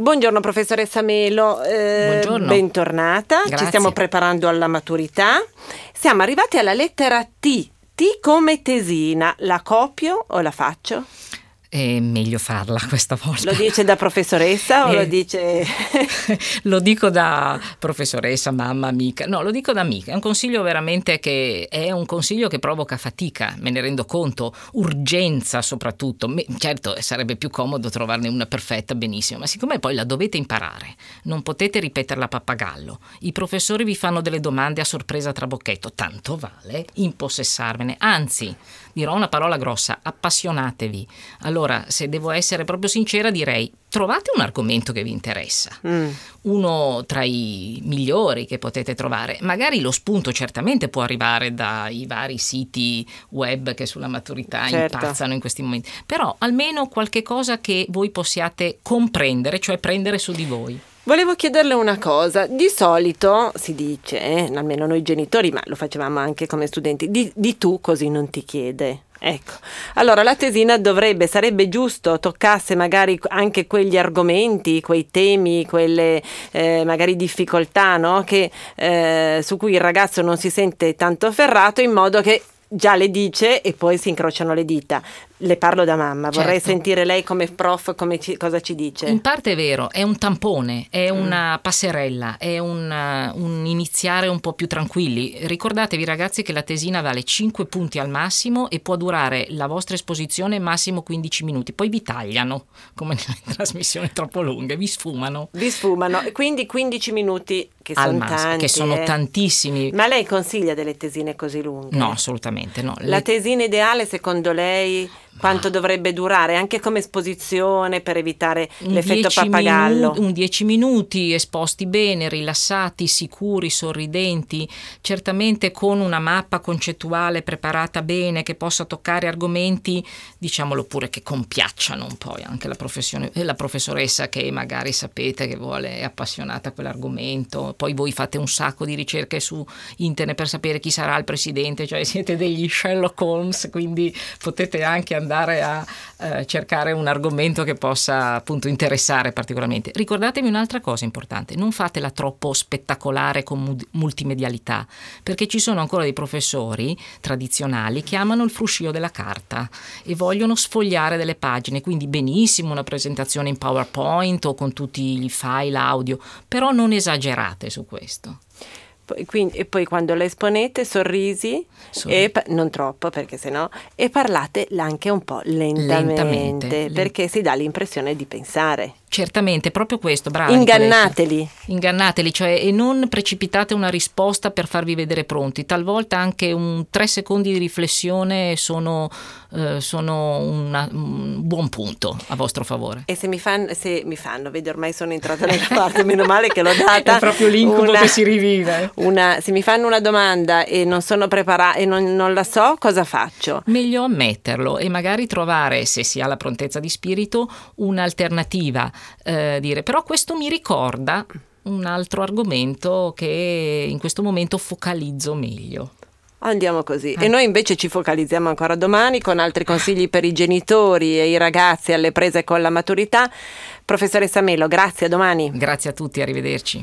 Buongiorno professoressa Melo, Buongiorno. Bentornata. Grazie. Ci stiamo preparando alla maturità. Siamo arrivati alla lettera T. T come tesina. La copio o la faccio? È meglio farla questa volta. Lo dice da professoressa o lo dice... Lo dico da professoressa, mamma, amica. No, lo dico da amica. È un consiglio veramente che provoca fatica, me ne rendo conto, urgenza soprattutto. Certo, sarebbe più comodo trovarne una perfetta, benissimo, ma siccome poi la dovete imparare, non potete ripeterla a pappagallo. I professori vi fanno delle domande a sorpresa a trabocchetto, tanto vale impossessarvene. Anzi, dirò una parola grossa, appassionatevi. Allora, se devo essere proprio sincera, direi trovate un argomento che vi interessa, uno tra i migliori che potete trovare. Magari lo spunto certamente può arrivare dai vari siti web che sulla maturità impazzano in questi momenti, però almeno qualche cosa che voi possiate comprendere, cioè prendere su di voi. Volevo chiederle una cosa. Di solito si dice, almeno noi genitori, ma lo facevamo anche come studenti, di tu così non ti chiede. Ecco, allora la tesina sarebbe giusto toccasse magari anche quegli argomenti, quei temi, quelle magari difficoltà, no? Che su cui il ragazzo non si sente tanto ferrato, in modo che già le dice e poi si incrociano le dita. Le parlo da mamma, vorrei sentire lei come prof cosa ci dice. In parte è vero, è un tampone, è una passerella, è un iniziare un po' più tranquilli. Ricordatevi ragazzi che la tesina vale 5 punti al massimo e può durare la vostra esposizione massimo 15 minuti, poi vi tagliano, come nelle trasmissioni troppo lunghe, vi sfumano. E quindi 15 minuti che al sono massimo, tanti. Che sono tantissimi. Ma lei consiglia delle tesine così lunghe? No, assolutamente no. La tesina ideale secondo lei quanto dovrebbe durare, anche come esposizione per evitare l'effetto pappagallo? 10 minuti esposti bene, rilassati, sicuri, sorridenti, certamente con una mappa concettuale preparata bene che possa toccare argomenti, diciamolo pure, che compiacciano un po' anche la professoressa che magari sapete che è appassionata a quell'argomento. Poi voi fate un sacco di ricerche su internet per sapere chi sarà il presidente, cioè siete degli Sherlock Holmes, quindi potete anche andare a cercare un argomento che possa appunto interessare particolarmente. Ricordatevi un'altra cosa importante: non fatela troppo spettacolare con multimedialità, perché ci sono ancora dei professori tradizionali che amano il fruscio della carta e vogliono sfogliare delle pagine, quindi benissimo una presentazione in PowerPoint o con tutti i file audio, però non esagerate su questo. E poi quando la esponete sorrisi. E non troppo, perché sennò, e parlate anche un po' lentamente. Perché si dà l'impressione di pensare. Certamente, proprio questo, bravi. Ingannateli, cioè, e non precipitate una risposta per farvi vedere pronti. Talvolta anche 3 secondi di riflessione sono un buon punto a vostro favore. E se mi fanno, vedi, ormai sono entrata nella parte, meno male che l'ho data. È proprio l'incubo che si rivive. Se mi fanno una domanda e non sono preparata e non la so, cosa faccio? Meglio ammetterlo e magari trovare, se si ha la prontezza di spirito, un'alternativa. Dire però questo mi ricorda un altro argomento che in questo momento focalizzo meglio. Andiamo così. E noi invece ci focalizziamo ancora domani con altri consigli per i genitori e i ragazzi alle prese con la maturità. Professoressa Melo, grazie, a domani. Grazie a tutti, arrivederci.